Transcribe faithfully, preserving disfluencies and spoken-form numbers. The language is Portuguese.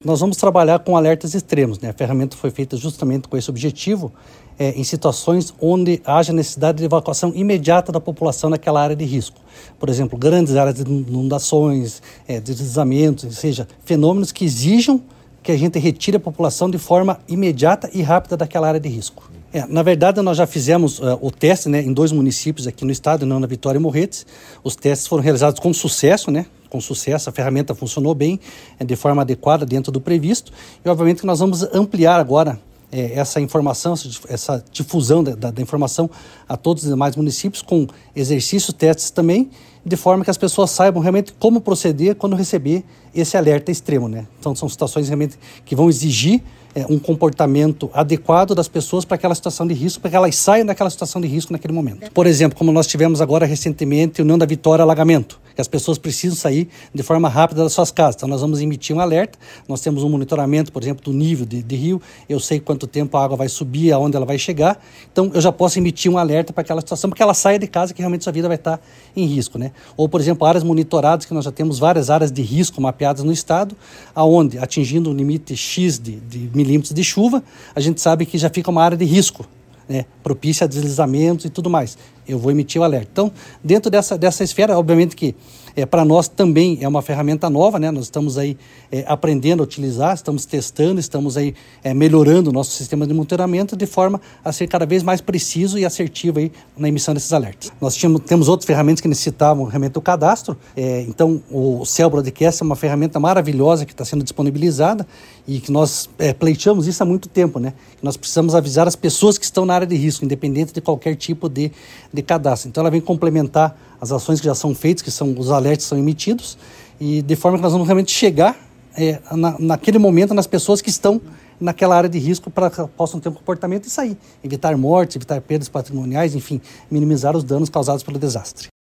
Nós vamos trabalhar com alertas extremos, né? A ferramenta foi feita justamente com esse objetivo, é, em situações onde haja necessidade de evacuação imediata da população naquela área de risco. Por exemplo, grandes áreas de inundações, é, deslizamentos, ou seja, fenômenos que exijam que a gente retire a população de forma imediata e rápida daquela área de risco. É, na verdade, nós já fizemos uh, o teste, né, em dois municípios aqui no estado, não na Vitória e Morretes. Os testes foram realizados com sucesso, né? Com sucesso, a ferramenta funcionou bem, é, de forma adequada dentro do previsto. E, obviamente, que nós vamos ampliar agora é, essa informação, essa difusão da, da, da informação a todos os demais municípios, com exercícios, testes também, de forma que as pessoas saibam realmente como proceder quando receber esse alerta extremo, né? Então, são situações realmente que vão exigir é, um comportamento adequado das pessoas para aquela situação de risco, para que elas saiam daquela situação de risco naquele momento. Por exemplo, como nós tivemos agora recentemente o União da Vitória alagamento, que as pessoas precisam sair de forma rápida das suas casas. Então, nós vamos emitir um alerta. Nós temos um monitoramento, por exemplo, do nível de, de rio. Eu sei quanto tempo a água vai subir, aonde ela vai chegar. Então, eu já posso emitir um alerta para aquela situação, porque ela saia de casa, que realmente sua vida vai estar em risco, né? Ou, por exemplo, áreas monitoradas, que nós já temos várias áreas de risco mapeadas no estado, aonde, atingindo o limite X de, de milímetros de chuva, a gente sabe que já fica uma área de risco, né, propícia a deslizamentos e tudo mais. Eu vou emitir o alerta. Então, dentro dessa, dessa esfera, obviamente que é, para nós também é uma ferramenta nova, né? Nós estamos aí é, aprendendo a utilizar, estamos testando, estamos aí é, melhorando o nosso sistema de monitoramento de forma a ser cada vez mais preciso e assertivo aí na emissão desses alertas. Nós tínhamos, temos outras ferramentas que necessitavam realmente o cadastro, é, então o Cell Broadcast é uma ferramenta maravilhosa que está sendo disponibilizada e que nós é, pleiteamos isso há muito tempo, né? Nós precisamos avisar as pessoas que estão na área de risco, independente de qualquer tipo de, de cadastro. Então ela vem complementar as ações que já são feitas, que são os alertas que são emitidos, e de forma que nós vamos realmente chegar é, na, naquele momento nas pessoas que estão naquela área de risco para que possam ter um comportamento e sair. Evitar mortes, evitar perdas patrimoniais, enfim, minimizar os danos causados pelo desastre.